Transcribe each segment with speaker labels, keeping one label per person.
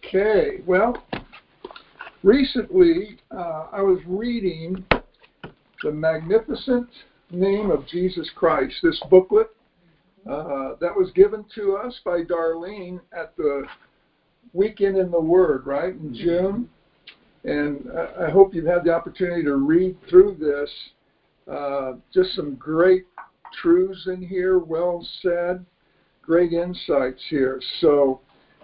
Speaker 1: Okay, well, recently I was reading The Magnificent Name of Jesus Christ, this booklet that was given to us by Darlene at the Weekend in the Word, right, in June. And I hope you've had the opportunity to read through this. Just some great truths in here, well said, great insights here. So,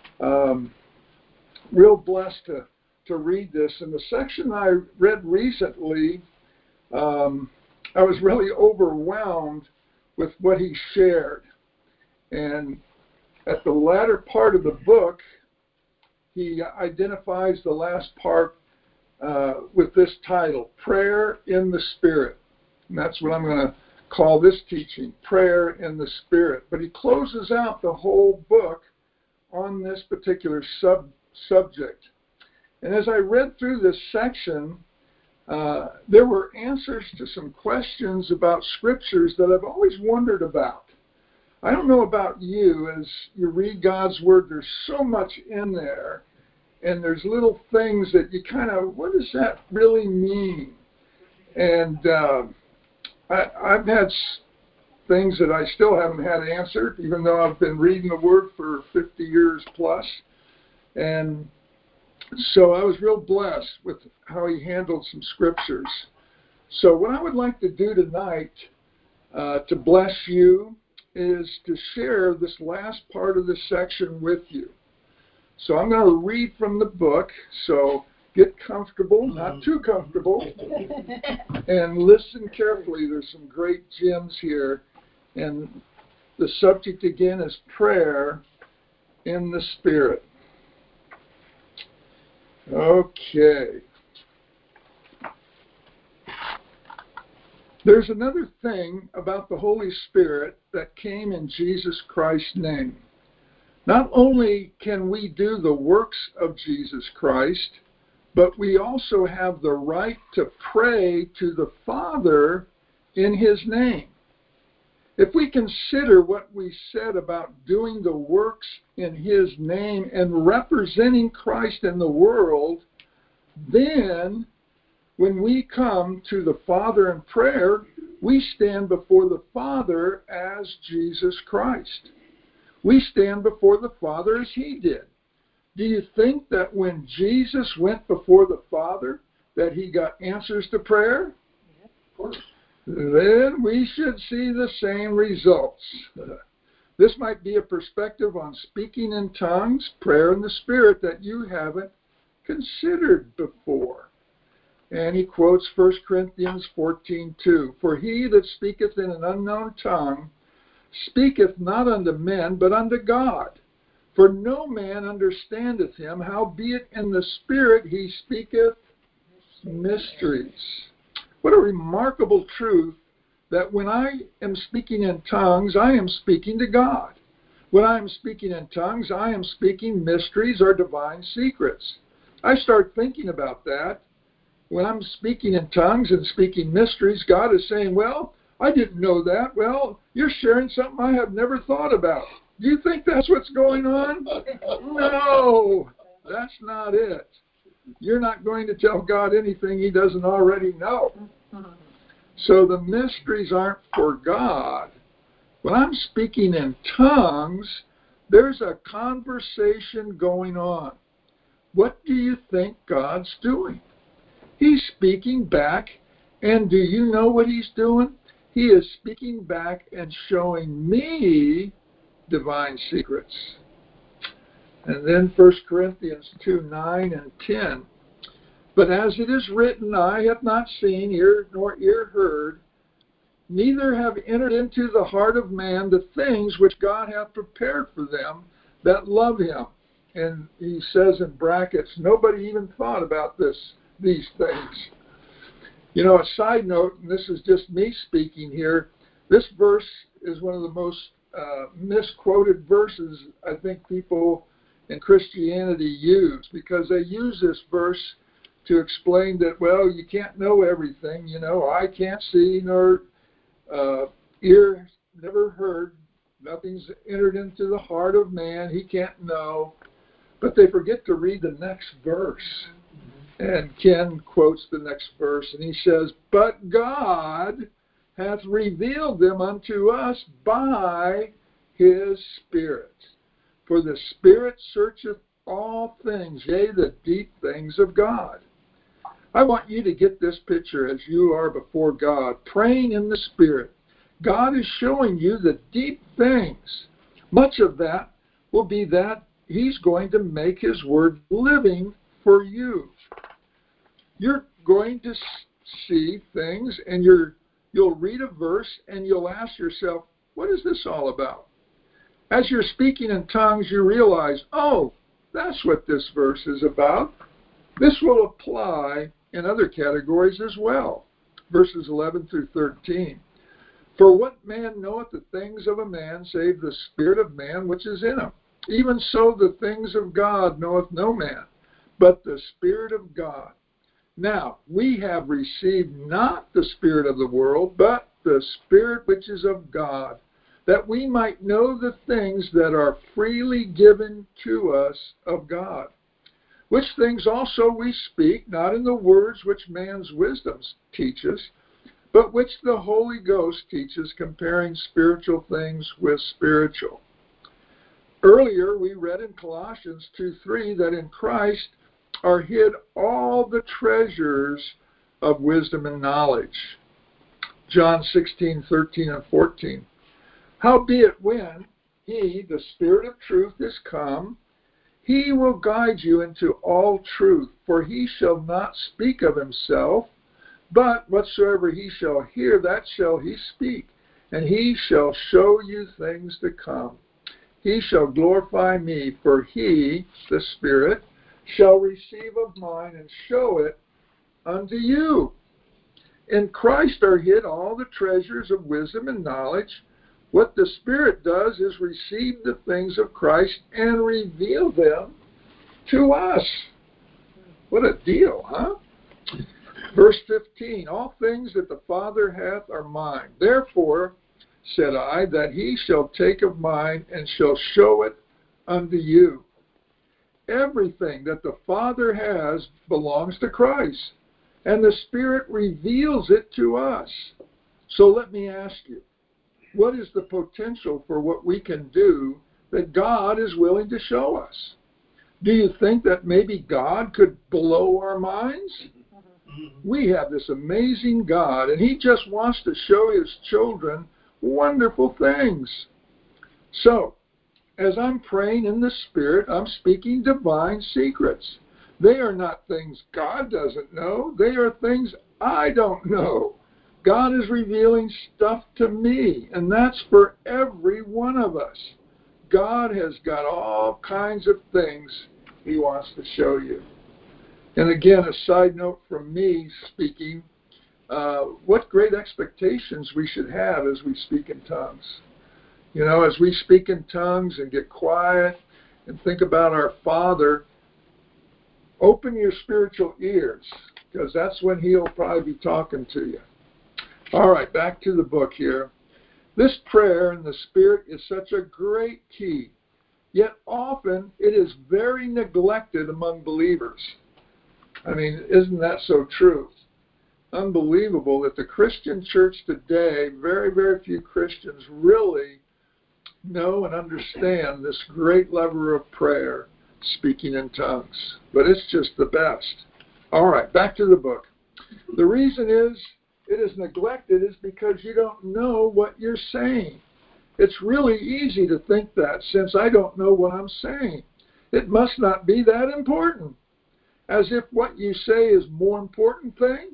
Speaker 1: real blessed to read this. In the section I read recently, I was really overwhelmed with what he shared. And at the latter part of the book, he identifies the last part with this title, Prayer in the Spirit. And that's what I'm going to call this teaching, Prayer in the Spirit. But he closes out the whole book on this particular subject. And as I read through this section, there were answers to some questions about scriptures that I've always wondered about. I don't know about you, as you read God's Word, there's so much in there, and there's little things that you kind of, what does that really mean? And I've had things that I still haven't had answered, even though I've been reading the Word for 50 years plus. And so I was real blessed with how he handled some scriptures. So what I would like to do tonight to bless you is to share this last part of this section with you. So I'm going to read from the book, so get comfortable, not too comfortable, and listen carefully. There's some great gems here. And the subject again is prayer in the Spirit. Okay. There's another thing about the Holy Spirit that came in Jesus Christ's name. Not only can we do the works of Jesus Christ, but we also have the right to pray to the Father in His name. If we consider what we said about doing the works in His name and representing Christ in the world, then when we come to the Father in prayer, we stand before the Father as Jesus Christ. We stand before the Father as He did. Do you think that when Jesus went before the Father that He got answers to prayer?
Speaker 2: Yes, of course.
Speaker 1: Then we should see the same results. This might be a perspective on speaking in tongues, prayer in the Spirit that you haven't considered before. And he quotes 1 Corinthians 14:2. For he that speaketh in an unknown tongue speaketh not unto men, but unto God. For no man understandeth him, howbeit in the Spirit he speaketh mysteries. What a remarkable truth that when I am speaking in tongues, I am speaking to God. When I am speaking in tongues, I am speaking mysteries or divine secrets. I start thinking about that. When I'm speaking in tongues and speaking mysteries, God is saying, well, I didn't know that. Well, you're sharing something I have never thought about. Do you think that's what's going on? No, that's not it. You're not going to tell God anything He doesn't already know. So the mysteries aren't for God. When I'm speaking in tongues, there's a conversation going on. What do you think God's doing? He's speaking back, and do you know what He's doing? He is speaking back and showing me divine secrets. And then 1 Corinthians 2:9 and 10. But as it is written, eye hath not seen, ear nor ear heard, neither have entered into the heart of man the things which God hath prepared for them that love Him. And he says in brackets, nobody even thought about these things. You know, a side note, and this is just me speaking here, this verse is one of the most misquoted verses I think people in Christianity use, because they use this verse to explain that, well, you can't know everything. You know, eye can't see, nor ear never heard, nothing's entered into the heart of man, he can't know. but they forget to read the next verse. And Ken quotes the next verse, and he says, "But God hath revealed them unto us by his Spirit. For the Spirit searcheth all things, yea, the deep things of God." I want you to get this picture as you are before God, praying in the Spirit. God is showing you the deep things. Much of that will be that he's going to make his word living for you. You're going to see things, and you'll read a verse, and you'll ask yourself, what is this all about? As you're speaking in tongues, you realize, oh, that's what this verse is about. This will apply in other categories as well. Verses 11 through 13. "For what man knoweth the things of a man, save the spirit of man which is in him? Even so the things of God knoweth no man, but the Spirit of God. Now, we have received not the spirit of the world, but the Spirit which is of God, that we might know the things that are freely given to us of God. Which things also we speak, not in the words which man's wisdom teaches, but which the Holy Ghost teaches, comparing spiritual things with spiritual." Earlier, we read in Colossians 2:3 that in Christ are hid all the treasures of wisdom and knowledge. John 16:13 and 14. "Howbeit when he, the Spirit of truth, is come, he will guide you into all truth, for he shall not speak of himself, but whatsoever he shall hear, that shall he speak, and he shall show you things to come. He shall glorify me, for he, the Spirit, shall receive of mine and show it unto you." In Christ are hid all the treasures of wisdom and knowledge. What the Spirit does is receive the things of Christ and reveal them to us. What a deal, huh? Verse 15, "All things that the Father hath are mine. Therefore said I, that he shall take of mine and shall show it unto you." Everything that the Father has belongs to Christ, and the Spirit reveals it to us. So let me ask you, what is the potential for what we can do that God is willing to show us? Do you think that maybe God could blow our minds? We have this amazing God, and he just wants to show his children wonderful things. So, as I'm praying in the Spirit, I'm speaking divine secrets. They are not things God doesn't know. They are things I don't know. God is revealing stuff to me, and that's for every one of us. God has got all kinds of things he wants to show you. And again, a side note from me speaking, what great expectations we should have as we speak in tongues. You know, as we speak in tongues and get quiet and think about our Father, open your spiritual ears, because that's when he'll probably be talking to you. All right, back to the book here. This prayer in the Spirit is such a great key, yet often it is very neglected among believers. I mean, isn't that so true? Unbelievable that the Christian church today, very, very few Christians really know and understand this great lever of prayer, speaking in tongues. But it's just the best. All right, back to the book. The reason it is neglected is because you don't know what you're saying. It's really easy to think that, since I don't know what I'm saying, it must not be that important. As if what you say is more important thing.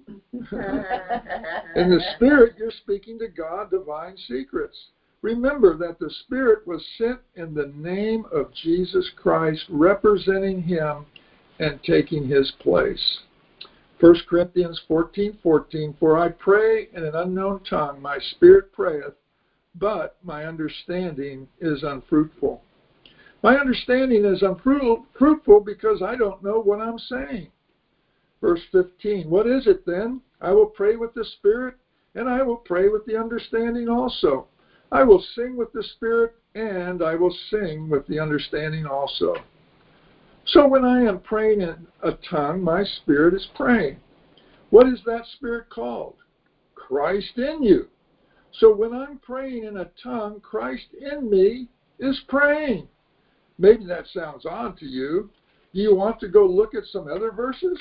Speaker 1: In the Spirit, you're speaking to God divine secrets. Remember that the Spirit was sent in the name of Jesus Christ, representing him and taking his place. 1 Corinthians 14:14, "For I pray in an unknown tongue, my spirit prayeth, but my understanding is unfruitful." My understanding is unfruitful because I don't know what I'm saying. Verse 15, "What is it then? I will pray with the Spirit, and I will pray with the understanding also. I will sing with the Spirit, and I will sing with the understanding also." So when I am praying in a tongue, my spirit is praying. What is that spirit called? Christ in you. So when I'm praying in a tongue, Christ in me is praying. Maybe that sounds odd to you. Do you want to go look at some other verses?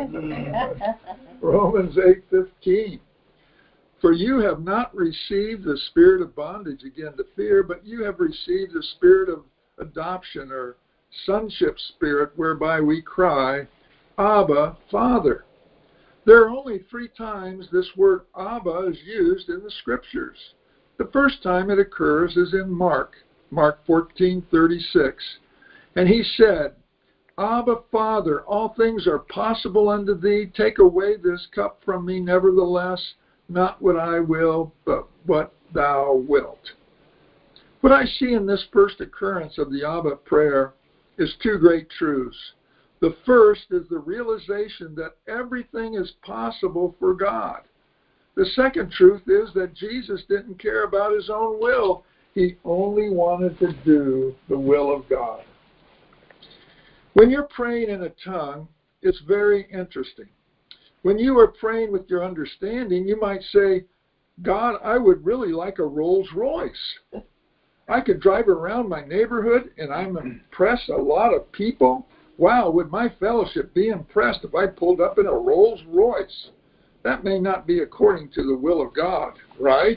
Speaker 1: Romans 8:15. For you have not received the spirit of bondage again to fear, but you have received the spirit of adoption or sonship spirit, whereby we cry, Abba, Father. There are only 3 times this word Abba is used in the Scriptures. The first time it occurs is in Mark 14:36. And he said, Abba, Father, all things are possible unto thee. Take away this cup from me, nevertheless, not what I will, but what thou wilt. What I see in this first occurrence of the Abba prayer is 2 great truths. The first is the realization that everything is possible for God. The second truth is that Jesus didn't care about his own will. He only wanted to do the will of God. When you're praying in a tongue, it's very interesting. When you are praying with your understanding, you might say, God, I would really like a Rolls Royce. I could drive around my neighborhood and I'm impress a lot of people. Wow, would my fellowship be impressed if I pulled up in a Rolls Royce? That may not be according to the will of God, right?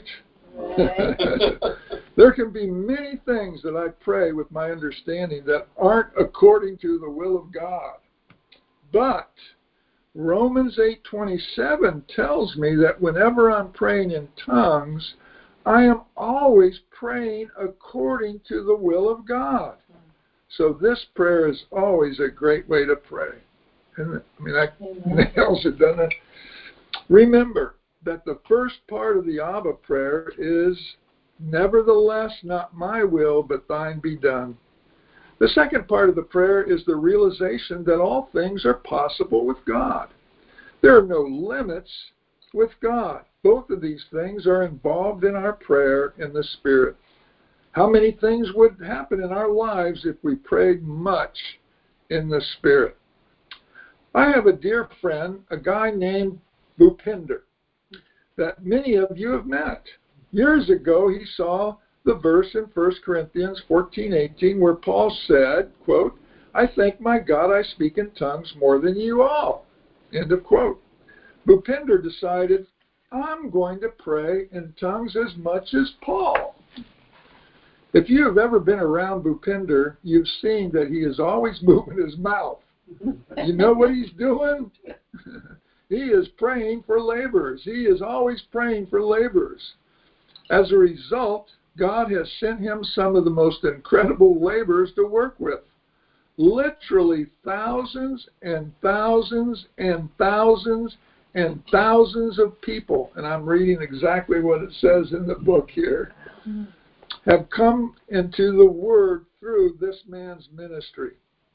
Speaker 1: There can be many things that I pray with my understanding that aren't according to the will of God. But Romans 8:27 tells me that whenever I'm praying in tongues, I am always praying according to the will of God. So this prayer is always a great way to pray. And that nails it, doesn't it? Remember that the first part of the Abba prayer is, nevertheless, not my will, but thine be done. The second part of the prayer is the realization that all things are possible with God. There are no limits with God. Both of these things are involved in our prayer in the Spirit. How many things would happen in our lives if we prayed much in the Spirit? I have a dear friend, a guy named Bhupinder, that many of you have met. Years ago, he saw the verse in 1 Corinthians 14:18 where Paul said, quote, I thank my God I speak in tongues more than you all, end of quote. Bhupinder decided, I'm going to pray in tongues as much as Paul. If you have ever been around Bhupinder, you've seen that he is always moving his mouth. You know what he's doing? He is praying for laborers. He is always praying for laborers. As a result, God has sent him some of the most incredible laborers to work with. Literally thousands and thousands and thousands and thousands of people, and I'm reading exactly what it says in the book here, have come into the Word through this man's ministry.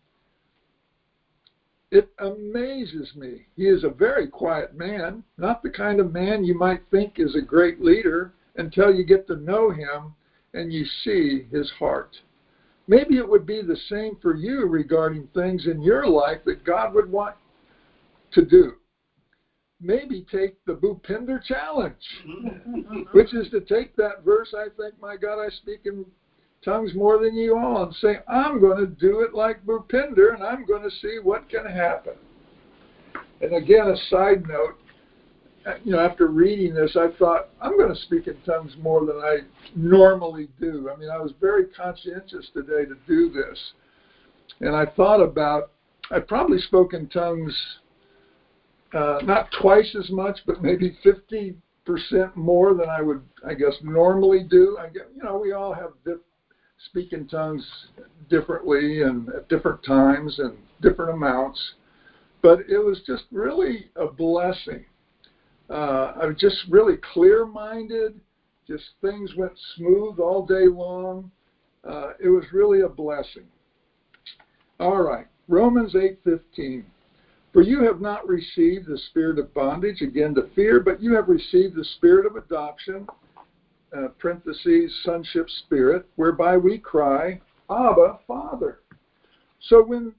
Speaker 1: It amazes me. He is a very quiet man, not the kind of man you might think is a great leader until you get to know him and you see his heart. Maybe it would be the same for you regarding things in your life that God would want to do. Maybe take the Bhupinder challenge, which is to take that verse, I thank my God I speak in tongues more than you all, and say, I'm going to do it like Bhupinder, and I'm going to see what can happen. And again, a side note, after reading this, I thought, I'm going to speak in tongues more than I normally do. I was very conscientious today to do this. And I thought about, I probably spoke in tongues not twice as much, but maybe 50% more than I would, I guess, normally do. We all have speak in tongues differently and at different times and different amounts. But it was just really a blessing. I was just really clear-minded. Just things went smooth all day long. It was really a blessing. All right, Romans 8:15. For you have not received the spirit of bondage, again to fear, but you have received the spirit of adoption, parentheses, sonship spirit, whereby we cry, Abba, Father. So when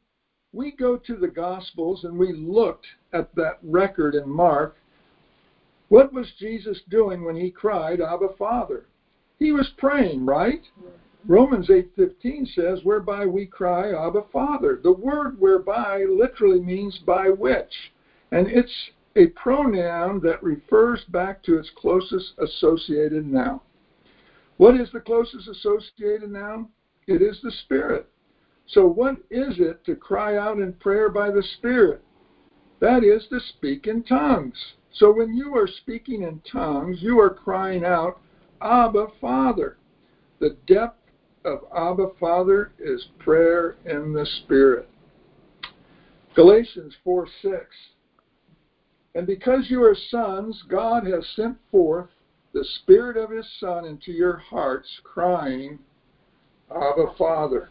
Speaker 1: we go to the Gospels and we looked at that record in Mark. What was Jesus doing when he cried, Abba, Father? He was praying, right? Romans 8:15 says, whereby we cry, Abba, Father. The word whereby literally means by which. And it's a pronoun that refers back to its closest associated noun. What is the closest associated noun? It is the Spirit. So what is it to cry out in prayer by the Spirit? That is to speak in tongues. So when you are speaking in tongues, you are crying out, Abba, Father. The depth of Abba, Father is prayer in the Spirit. Galatians 4:6. And because you are sons, God has sent forth the Spirit of His Son into your hearts, crying, Abba, Father.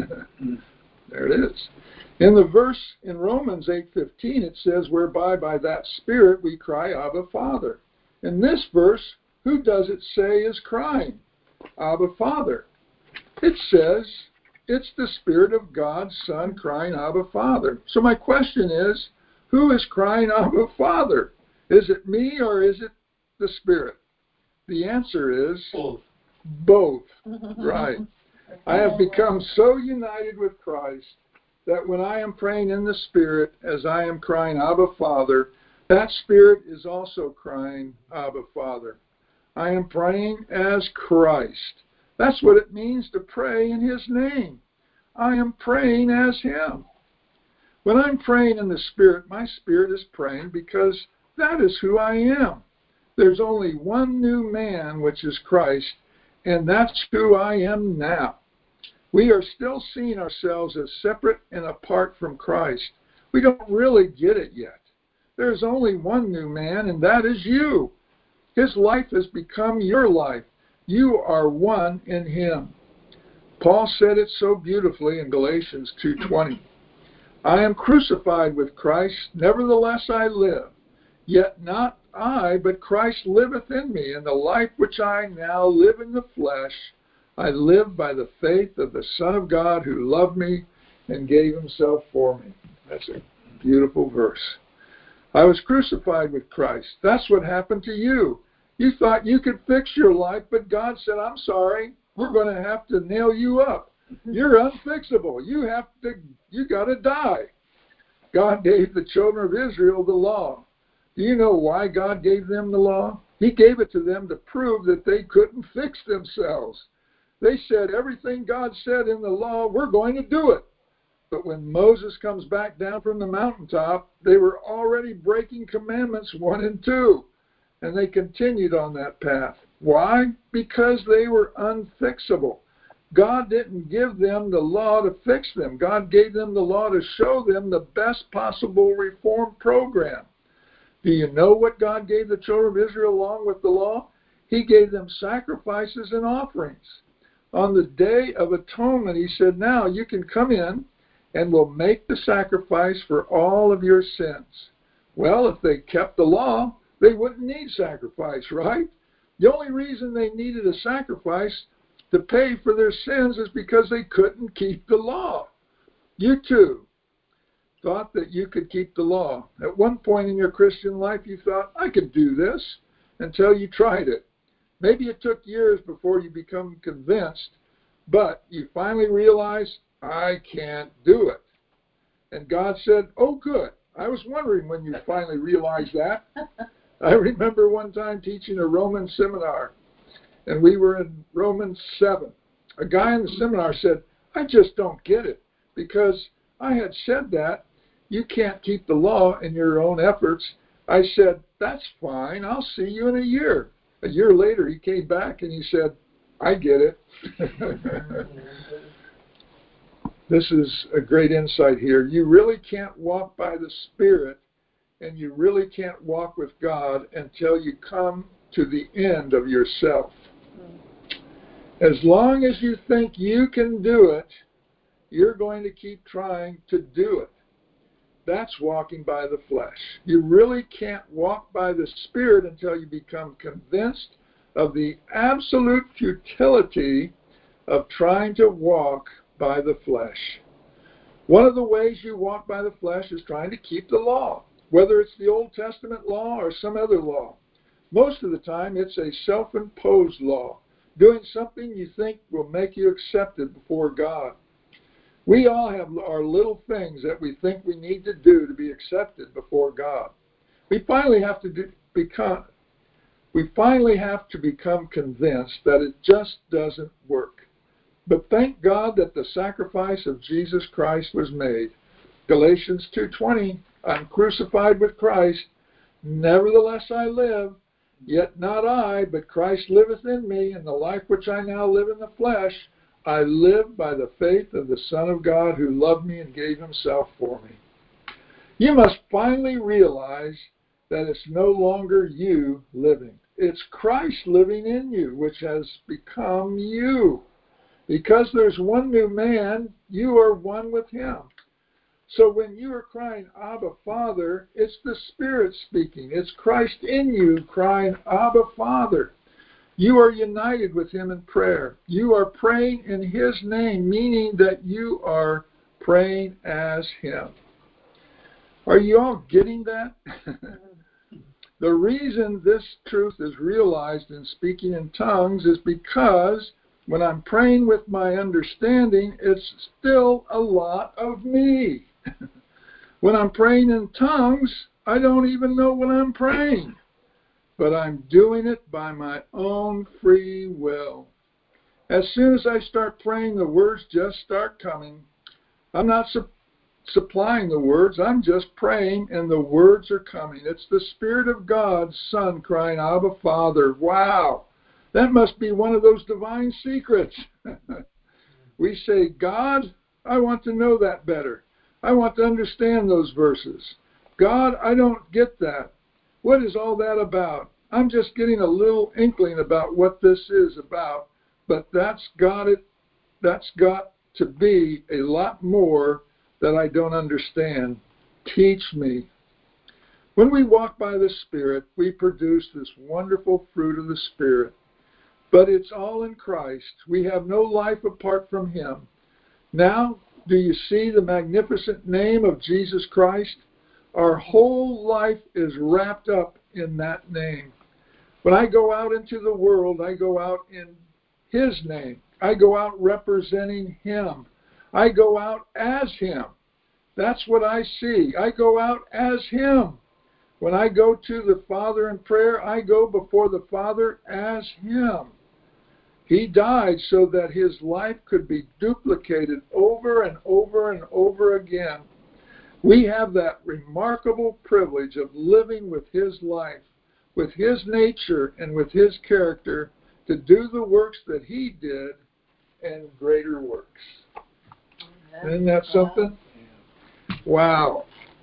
Speaker 1: There it is. In the verse in Romans 8:15, it says, whereby by that Spirit we cry, Abba, Father. In this verse, who does it say is crying, Abba, Father? It says it's the Spirit of God's Son crying, Abba, Father. So my question is, who is crying, Abba, Father? Is it me or is it the Spirit? The answer is both. Right. I have become so united with Christ that when I am praying in the Spirit, as I am crying, Abba, Father, that Spirit is also crying, Abba, Father. I am praying as Christ. That's what it means to pray in His name. I am praying as Him. When I'm praying in the Spirit, my spirit is praying because that is who I am. There's only one new man, which is Christ, and that's who I am now. We are still seeing ourselves as separate and apart from Christ. We don't really get it yet. There's only one new man, and that is you. His life has become your life. You are one in Him. Paul said it so beautifully in Galatians 2:20. I am crucified with Christ, nevertheless I live. Yet not I, but Christ liveth in me, and the life which I now live in the flesh, I live by the faith of the Son of God who loved me and gave Himself for me. That's a beautiful verse. I was crucified with Christ. That's what happened to you. You thought you could fix your life, but God said, I'm sorry, we're going to have to nail you up. You're unfixable. You got to die. God gave the children of Israel the law. Do you know why God gave them the law? He gave it to them to prove that they couldn't fix themselves. They said everything God said in the law, we're going to do it. But when Moses comes back down from the mountaintop, they were already breaking commandments 1 and 2. And they continued on that path. Why? Because they were unfixable. God didn't give them the law to fix them. God gave them the law to show them the best possible reform program. Do you know what God gave the children of Israel along with the law? He gave them sacrifices and offerings. On the Day of Atonement, He said, now you can come in and we'll make the sacrifice for all of your sins. Well, if they kept the law, they wouldn't need sacrifice, right? The only reason they needed a sacrifice to pay for their sins is because they couldn't keep the law. You too thought that you could keep the law. At one point in your Christian life, you thought, I could do this, until you tried it. Maybe it took years before you become convinced, but you finally realized, I can't do it. And God said, oh, good. I was wondering when you finally realized that. I remember one time teaching a Roman seminar, and we were in Romans 7. A guy in the seminar said, I just don't get it, because I had said that you can't keep the law in your own efforts. I said, that's fine. I'll see you in a year. A year later, he came back and he said, I get it. This is a great insight here. You really can't walk by the Spirit, and you really can't walk with God until you come to the end of yourself. As long as you think you can do it, you're going to keep trying to do it. That's walking by the flesh. You really can't walk by the Spirit until you become convinced of the absolute futility of trying to walk by the flesh. One of the ways you walk by the flesh is trying to keep the law, whether it's the Old Testament law or some other law. Most of the time, it's a self-imposed law, doing something you think will make you accepted before God. We all have our little things that we think we need to do to be accepted before God. We finally have to become convinced that it just doesn't work. But thank God that the sacrifice of Jesus Christ was made. Galatians 2:20, I'm crucified with Christ. Nevertheless I live, yet not I, but Christ liveth in me, and the life which I now live in the flesh, I live by the faith of the Son of God who loved me and gave himself for me. You must finally realize that it's no longer you living. It's Christ living in you, which has become you. Because there's one new man, you are one with him. So when you are crying, Abba, Father, it's the Spirit speaking. It's Christ in you crying, Abba, Father. You are united with him in prayer. You are praying in his name, meaning that you are praying as him. Are you all getting that? The reason this truth is realized in speaking in tongues is because when I'm praying with my understanding, it's still a lot of me. When I'm praying in tongues, I don't even know what I'm praying. But I'm doing it by my own free will. As soon as I start praying, the words just start coming. I'm not supplying the words. I'm just praying, and the words are coming. It's the Spirit of God's Son crying, Abba, Father. Wow. That must be one of those divine secrets. We say, God, I want to know that better. I want to understand those verses. God, I don't get that. What is all that about? I'm just getting a little inkling about what this is about, but that's got to be a lot more that I don't understand. Teach me. When we walk by the Spirit, we produce this wonderful fruit of the Spirit. But it's all in Christ. We have no life apart from him. Now, do you see the magnificent name of Jesus Christ? Our whole life is wrapped up in that name. When I go out into the world, I go out in his name. I go out representing him. I go out as him. That's what I see. I go out as him. When I go to the Father in prayer, I go before the Father as him. He died so that his life could be duplicated over and over and over again. We have that remarkable privilege of living with his life, with his nature, and with his character to do the works that he did and greater works. Isn't that something? Wow.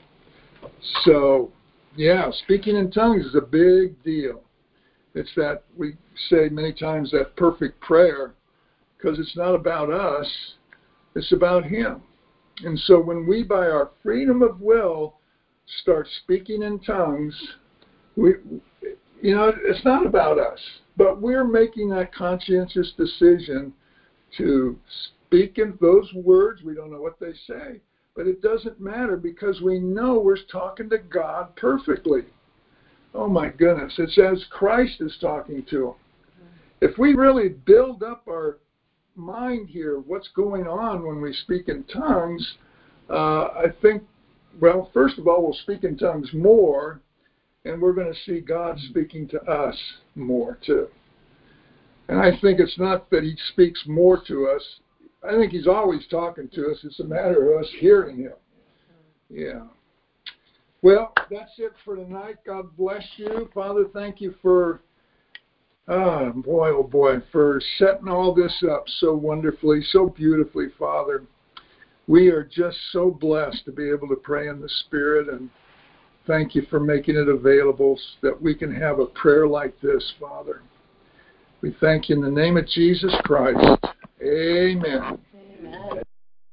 Speaker 1: So, yeah, speaking in tongues is a big deal. It's that we say many times that perfect prayer, because it's not about us, it's about him. And so when we, by our freedom of will, start speaking in tongues, it's not about us, but we're making that conscientious decision to speak in those words. We don't know what they say, but it doesn't matter because we know we're talking to God perfectly. Oh my goodness, it's as Christ is talking to him. If we really build up our mind here, what's going on when we speak in tongues, I think, well, first of all, we'll speak in tongues more, and we're going to see God speaking to us more too. And I think it's not that he speaks more to us. I think he's always talking to us. It's a matter of us hearing him. Yeah. Well, that's it for tonight. God bless you. Father, thank you for, for setting all this up so wonderfully, so beautifully, Father. We are just so blessed to be able to pray in the Spirit, and thank you for making it available so that we can have a prayer like this, Father. We thank you in the name of Jesus Christ. Amen.